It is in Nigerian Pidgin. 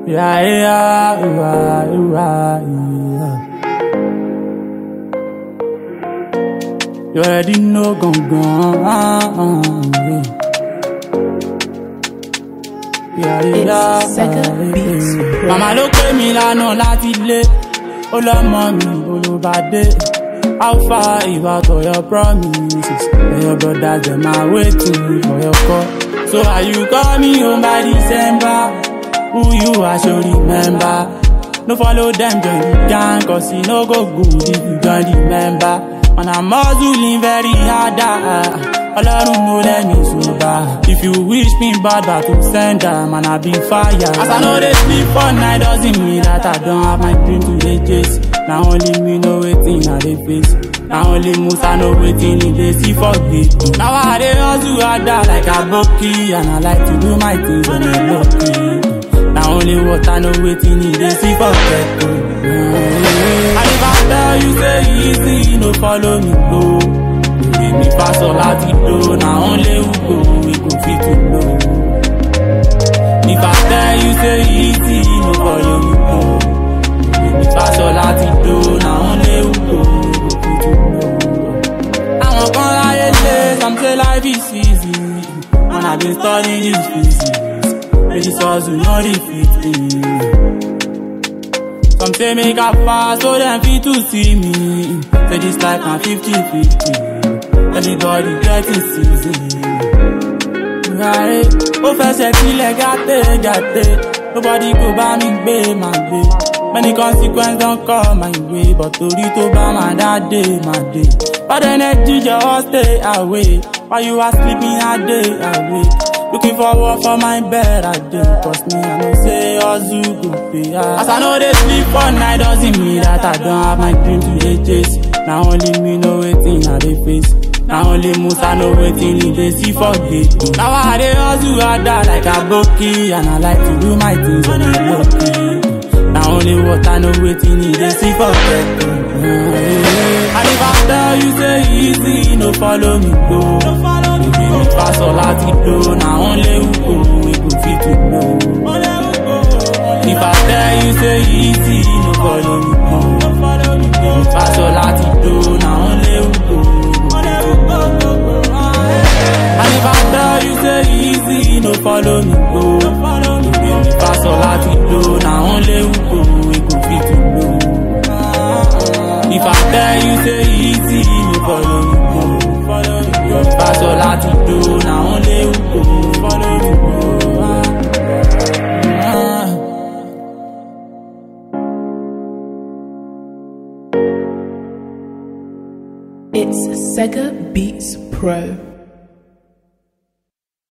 Yeah, yeah, yeah. You already know, yeah, yeah. Mama ló pè mí lánàá láti lé, ó lọ́mọ mi olùbàdé. How far is out of your promises? And your brothers them are waiting for your call. So are you call me home by December? Who you are, should remember. No follow them, join the gang, cause it no go good if you join the member. And I'm hustling very hard, Ọlọ́run no let me sober. If you wish me bad, but to send them, man I be fire. As I know they sleep for night, doesn't mean that I don't have my dream to dey chase. Now only me know wetin I dey face. Now only Musa know wetin he dey see for gate. Now I dey hustle harder like a Aboki, and I like to do my things on a low key. Now only what I know wetin he dey see for ghetto. And if I tell you say easy, no follow me go. Give me pass all I do. Now only who go, we go fit to know. If I tell you say easy, no follow me go. Give me pass all I do. Now only who go, we go fit to know. I want to lie, some say life is easy, and I've been studying this physics. But this hustle not defeat me. Some say make a fast, so them fit to see me. Say this life na 50-50. Everybody getting season. Right? Oh, first gate. Nobody go buy me, babe, my babe. Many consequences don't come my way, but to buy my that day, my day. But the energy just stay away. While you are sleeping, I day awake. Looking forward for my bed, I day. Cause me, I know say hustle go pay. As I know they sleep for night, doesn't mean that I don't have my dream to dey chase. Now only me know wetin I dey face. Now only Musa know wetin he dey see for gate. Now I dey hustle harder like a Aboki, and I like to do my things on a low key. Now only what I know wetin he dey see for ghetto. And if I tell you say easy, no follow me go. You give me pass all I do. Now only who go, we go fit to know. If I tell you say easy, no follow me go. You give me pass all I do. Now only who go. And if I tell you say easy, no follow me go. You give me pass all I do. Now only who go, we go fit to know. If I tell you say easy, no follow me go. You give me pass all I do. Now only who go, follow me go. It's Sega Beats Pro.